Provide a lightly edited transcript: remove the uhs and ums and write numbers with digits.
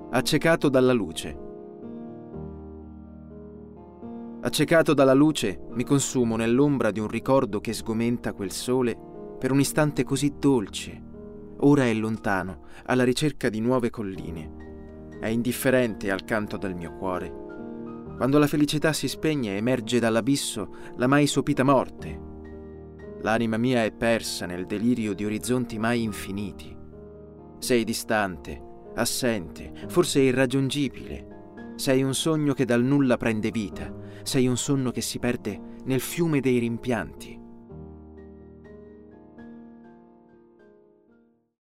Accecato dalla luce. Accecato dalla luce, mi consumo nell'ombra di un ricordo che sgomenta quel sole per un istante così dolce. Ora è lontano, alla ricerca di nuove colline. È indifferente al canto del mio cuore. Quando la felicità si spegne, emerge dall'abisso la mai sopita morte. L'anima mia è persa nel delirio di orizzonti mai infiniti. Sei distante, assente, forse irraggiungibile. Sei un sogno che dal nulla prende vita. Sei un sonno che si perde nel fiume dei rimpianti.